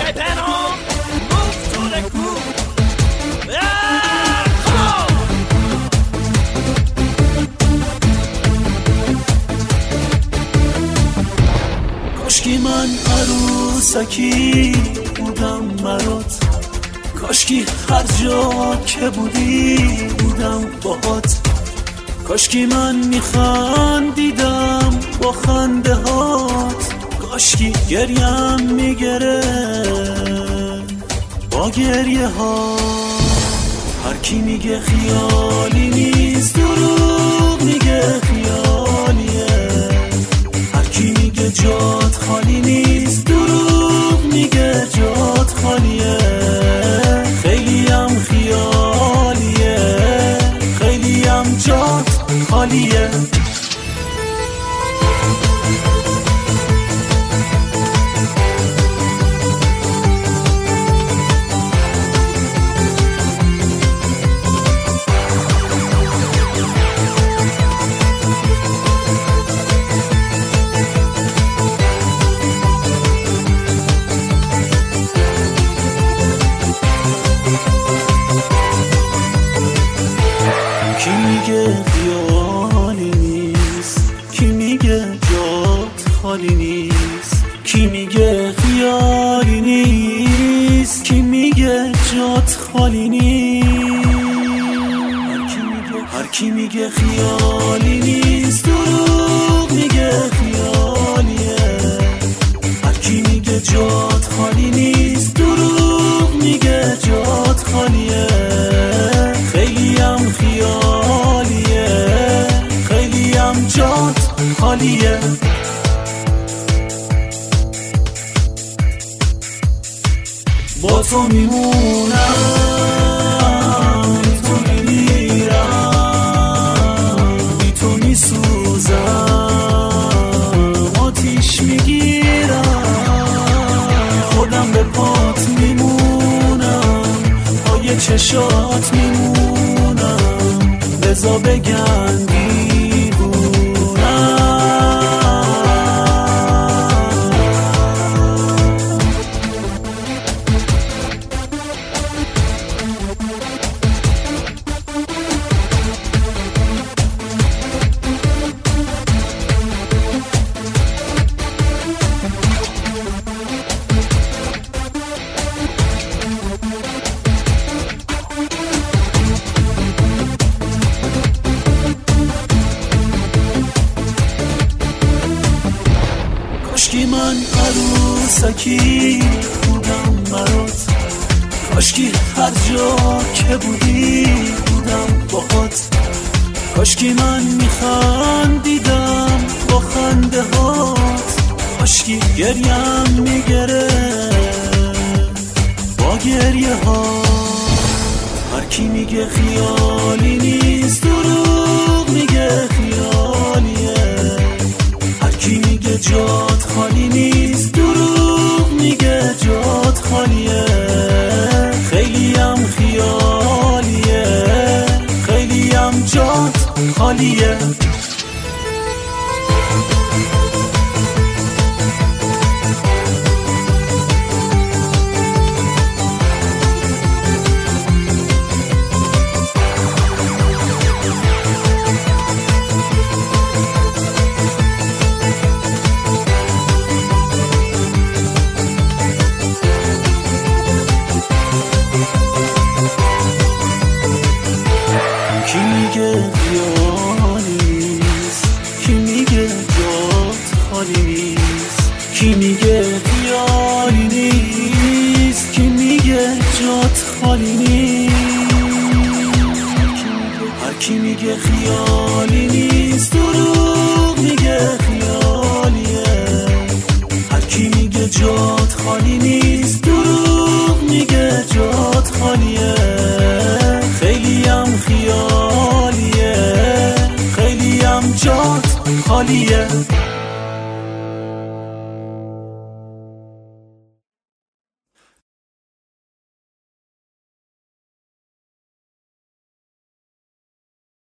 Okay, panel, move to the groove. Yeah, come on. کاشکی من عروسکی بودم برات، کاشکی هر جا که بودی بودم باهات، کاشکی من میخندیدم با خنده هات، کاشکی گریم میگره با گریه ها. هر کی میگه خیالی نیست دروغ میگه خیالیه، هر کی میگه جات خالی نیست دروغ میگه جات خالیه. خیلی هم خیالیه خیلی هم جات خالیه. کی میگه خیالی نیست، کی میگه جات خالی نیست، کی میگه خیالی نیست، کی میگه جات خالی نیست. هر کی میگه خیالی نیست دروغ میگه خیالیه، هر کی میگه جات خالی نیست دروغ میگه جات خالیه. خیلی هم خیالیه خیلی هم جات خالیه. با تو میمونم بی تو میمیرم، بی تو میسوزم آتیش میگیرم، خودم به پات میمونم پای چشات میمونم، بذار بگن کاشکی من عروسکی بودم برات، کاشکی هر جا که بودی بودم باهات، کاشکی من میخندیدم با خنده هات، کاشکی گریم میگره با گریه ها. هر کی میگه خیالی نیست دروغ میگه خیالیه، هر کی میگه جات خالی نیست دروغ میگه جات خالیه. خیلی هم خیالیه خیلی هم جات خالیه. کی میگه خیالی نیست، کی میگه جات خالی نیست، کی میگه خیالی نیست، کی میگه جات خالی نیست. هر کی میگه خیالی نیست دروغ میگه خیالیه، هر کی میگه جات خالی نیست دروغ میگه جات خالیه. خیلی هم خیالیه خیلی هم جات خالیه.